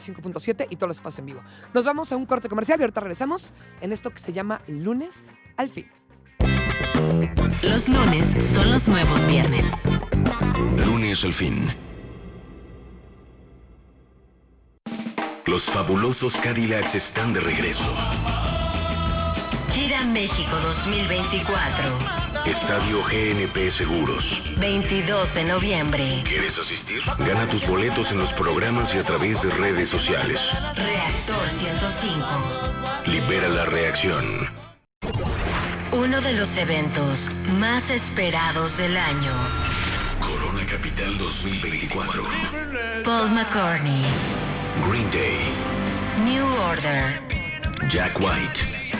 5.7 y todos los espacios en vivo. Nos vamos a un corte comercial y ahorita regresamos en esto que se llama Lunes al Fin. Los lunes son los nuevos viernes. Lunes al Fin. Los fabulosos Cadillacs están de regreso. Gira México 2024. Estadio GNP Seguros. 22 de noviembre. ¿Quieres asistir? Gana tus boletos en los programas y a través de redes sociales. Reactor 105. Libera la reacción. Uno de los eventos más esperados del año. Corona Capital 2024. Paul McCartney. Green Day. New Order. Jack White.